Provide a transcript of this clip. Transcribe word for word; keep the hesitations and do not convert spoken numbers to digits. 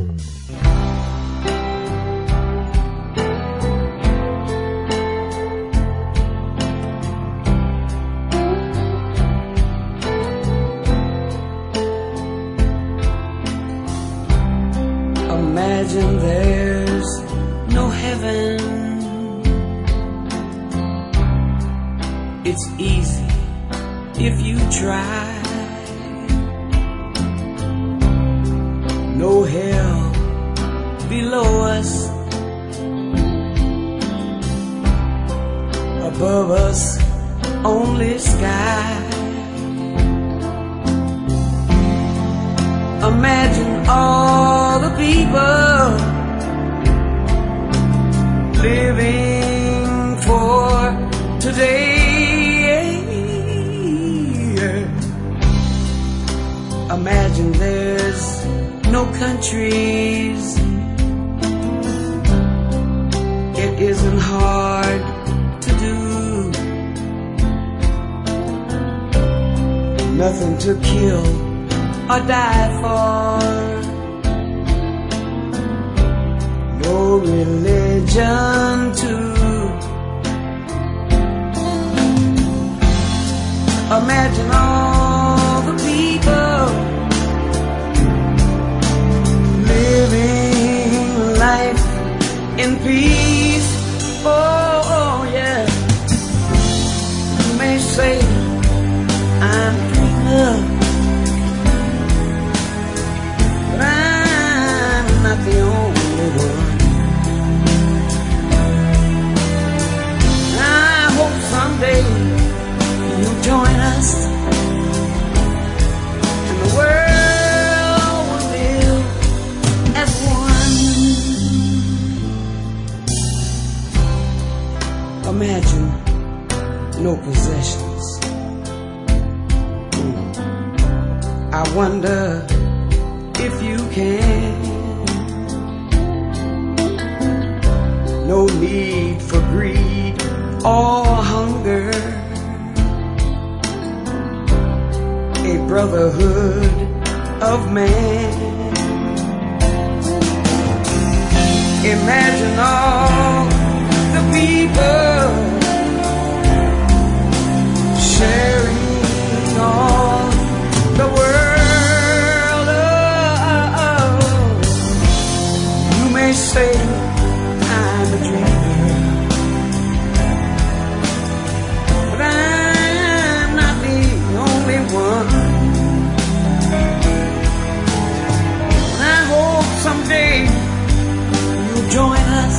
Imagine there's no heaven. It's easy if you try. No hell below us, above us only sky. Imagine all the people living for today. Imagine there's no countries. It isn't hard to do. Nothing to kill or die for. No religion too. Imagine all the people living life in peace. Oh, oh yeah. You may say I'm dreaming, but I'm not the only one. I hope someday you'll join us, and the world will live as one. Imagine no possessions. I wonder if you can. No need for greed or hunger. A brotherhood of man. Imagine all the people sharing all the world. Oh, you may say I'm a dreamer, but I'm not the only one. And I hope someday you'll join us,